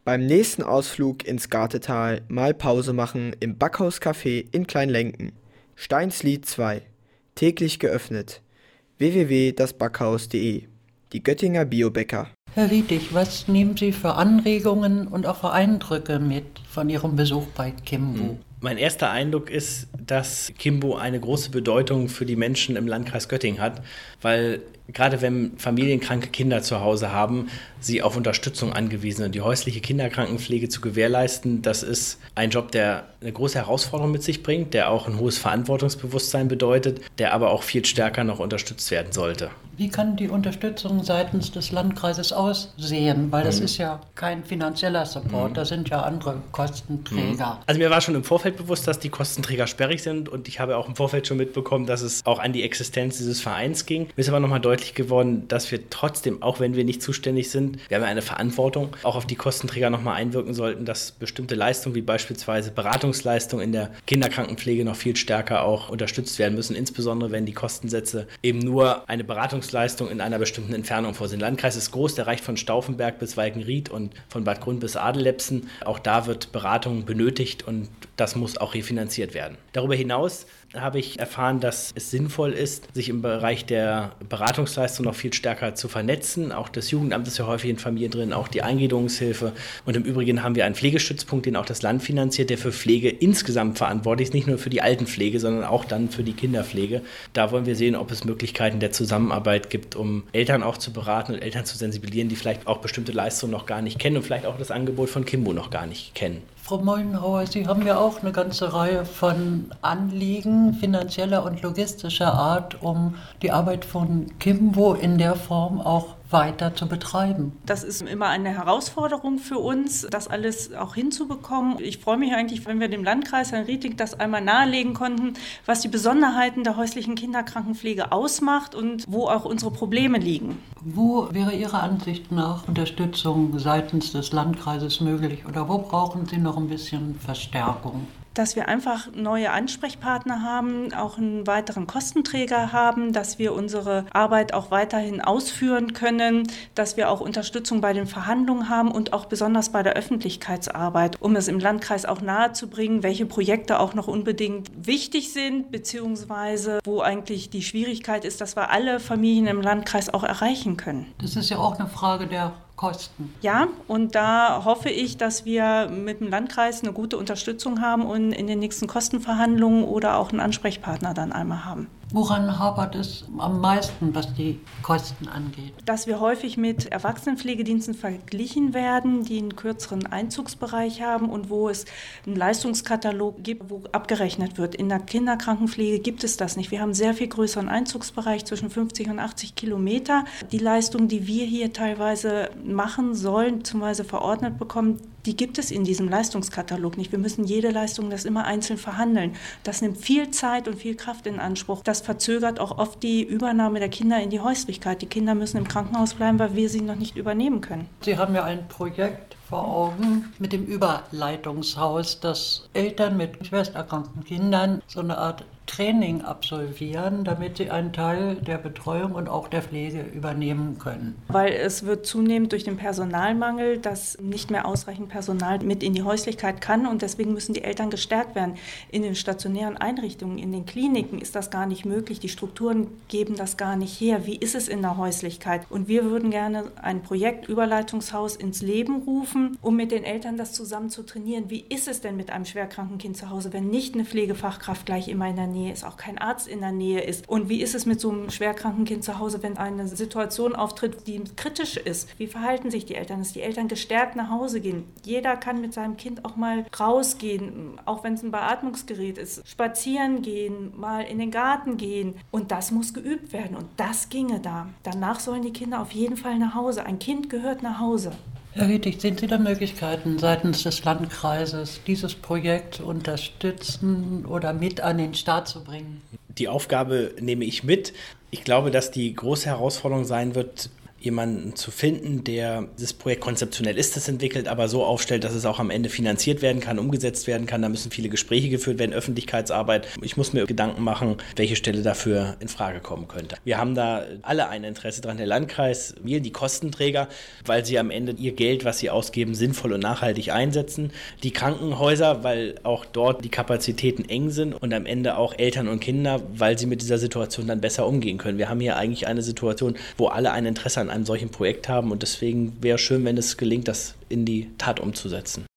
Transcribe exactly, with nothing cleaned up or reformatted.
Beim nächsten Ausflug ins Gartetal mal Pause machen im Backhaus-Café in Kleinlenken. Steinslied zwei. Täglich geöffnet. w w w punkt das backhaus punkt de. Die Göttinger Biobäcker. Herr Rietig, was nehmen Sie für Anregungen und auch für Eindrücke mit von Ihrem Besuch bei Kimbo? Mein erster Eindruck ist, dass Kimbo eine große Bedeutung für die Menschen im Landkreis Göttingen hat, weil gerade wenn familienkranke Kinder zu Hause haben, sie auf Unterstützung angewiesen sind. Die häusliche Kinderkrankenpflege zu gewährleisten, das ist ein Job, der eine große Herausforderung mit sich bringt, der auch ein hohes Verantwortungsbewusstsein bedeutet, der aber auch viel stärker noch unterstützt werden sollte. Wie kann die Unterstützung seitens des Landkreises aussehen? Weil das mhm. ist ja kein finanzieller Support, mhm. das sind ja andere Kostenträger. Also mir war schon im Vorfeld bewusst, dass die Kostenträger sperrig sind und ich habe auch im Vorfeld schon mitbekommen, dass es auch an die Existenz dieses Vereins ging. Mir ist aber nochmal deutlich geworden, dass wir trotzdem, auch wenn wir nicht zuständig sind, wir haben ja eine Verantwortung, auch auf die Kostenträger nochmal einwirken sollten, dass bestimmte Leistungen wie beispielsweise Beratungsleistungen in der Kinderkrankenpflege noch viel stärker auch unterstützt werden müssen, insbesondere wenn die Kostensätze eben nur eine Beratungsleistung in einer bestimmten Entfernung vorsehen. Der Landkreis ist groß, der reicht von Stauffenberg bis Walkenried und von Bad Grund bis Adellepsen. Auch da wird Beratung benötigt und das muss auch refinanziert werden. Darüber hinaus habe ich erfahren, dass es sinnvoll ist, sich im Bereich der Beratungsleistung noch viel stärker zu vernetzen. Auch das Jugendamt ist ja häufig in Familien drin, auch die Eingliederungshilfe. Und im Übrigen haben wir einen Pflegestützpunkt, den auch das Land finanziert, der für Pflege insgesamt verantwortlich ist, nicht nur für die Altenpflege, sondern auch dann für die Kinderpflege. Da wollen wir sehen, ob es Möglichkeiten der Zusammenarbeit gibt, um Eltern auch zu beraten und Eltern zu sensibilisieren, die vielleicht auch bestimmte Leistungen noch gar nicht kennen und vielleicht auch das Angebot von Kimbo noch gar nicht kennen. Frau Mollenhauer, Sie haben ja auch eine ganze Reihe von Anliegen finanzieller und logistischer Art, um die Arbeit von Kimbo in der Form auch weiter zu betreiben. Das ist immer eine Herausforderung für uns, das alles auch hinzubekommen. Ich freue mich eigentlich, wenn wir dem Landkreis Herrn Rietig das einmal nahelegen konnten, was die Besonderheiten der häuslichen Kinderkrankenpflege ausmacht und wo auch unsere Probleme liegen. Wo wäre Ihrer Ansicht nach Unterstützung seitens des Landkreises möglich oder wo brauchen Sie noch ein bisschen Verstärkung? Dass wir einfach neue Ansprechpartner haben, auch einen weiteren Kostenträger haben, dass wir unsere Arbeit auch weiterhin ausführen können, dass wir auch Unterstützung bei den Verhandlungen haben und auch besonders bei der Öffentlichkeitsarbeit, um es im Landkreis auch nahezubringen, welche Projekte auch noch unbedingt wichtig sind, beziehungsweise wo eigentlich die Schwierigkeit ist, dass wir alle Familien im Landkreis auch erreichen können. Das ist ja auch eine Frage der Kosten. Ja, und da hoffe ich, dass wir mit dem Landkreis eine gute Unterstützung haben und in den nächsten Kostenverhandlungen oder auch einen Ansprechpartner dann einmal haben. Woran hapert es am meisten, was die Kosten angeht? Dass wir häufig mit Erwachsenenpflegediensten verglichen werden, die einen kürzeren Einzugsbereich haben und wo es einen Leistungskatalog gibt, wo abgerechnet wird. In der Kinderkrankenpflege gibt es das nicht. Wir haben einen sehr viel größeren Einzugsbereich, zwischen fünfzig und achtzig Kilometer. Die Leistungen, die wir hier teilweise machen sollen, beziehungsweise verordnet bekommen, die gibt es in diesem Leistungskatalog nicht. Wir müssen jede Leistung das immer einzeln verhandeln. Das nimmt viel Zeit und viel Kraft in Anspruch. Das verzögert auch oft die Übernahme der Kinder in die Häuslichkeit. Die Kinder müssen im Krankenhaus bleiben, weil wir sie noch nicht übernehmen können. Sie haben ja ein Projekt vor Augen mit dem Überleitungshaus, dass Eltern mit schwersterkrankten Kindern so eine Art Training absolvieren, damit sie einen Teil der Betreuung und auch der Pflege übernehmen können. Weil es wird zunehmend durch den Personalmangel, dass nicht mehr ausreichend Personal mit in die Häuslichkeit kann und deswegen müssen die Eltern gestärkt werden. In den stationären Einrichtungen, in den Kliniken ist das gar nicht möglich. Die Strukturen geben das gar nicht her. Wie ist es in der Häuslichkeit? Und wir würden gerne ein Projekt Überleitungshaus ins Leben rufen, um mit den Eltern das zusammen zu trainieren. Wie ist es denn mit einem schwerkranken Kind zu Hause, wenn nicht eine Pflegefachkraft gleich immer in der Nähe ist, auch kein Arzt in der Nähe ist? Und wie ist es mit so einem schwerkranken Kind zu Hause, wenn eine Situation auftritt, die kritisch ist? Wie verhalten sich die Eltern? Dass die Eltern gestärkt nach Hause gehen. Jeder kann mit seinem Kind auch mal rausgehen, auch wenn es ein Beatmungsgerät ist. Spazieren gehen, mal in den Garten gehen. Und das muss geübt werden. Und das ginge da. Danach sollen die Kinder auf jeden Fall nach Hause. Ein Kind gehört nach Hause. Herr Rietig, sehen Sie da Möglichkeiten seitens des Landkreises, dieses Projekt zu unterstützen oder mit an den Start zu bringen? Die Aufgabe nehme ich mit. Ich glaube, dass die große Herausforderung sein wird, jemanden zu finden, der dieses Projekt konzeptionell ist, das entwickelt, aber so aufstellt, dass es auch am Ende finanziert werden kann, umgesetzt werden kann. Da müssen viele Gespräche geführt werden, Öffentlichkeitsarbeit. Ich muss mir Gedanken machen, welche Stelle dafür in Frage kommen könnte. Wir haben da alle ein Interesse dran, der Landkreis, wir, die Kostenträger, weil sie am Ende ihr Geld, was sie ausgeben, sinnvoll und nachhaltig einsetzen. Die Krankenhäuser, weil auch dort die Kapazitäten eng sind und am Ende auch Eltern und Kinder, weil sie mit dieser Situation dann besser umgehen können. Wir haben hier eigentlich eine Situation, wo alle ein Interesse an einem solchen Projekt haben und deswegen wäre es schön, wenn es gelingt, das in die Tat umzusetzen.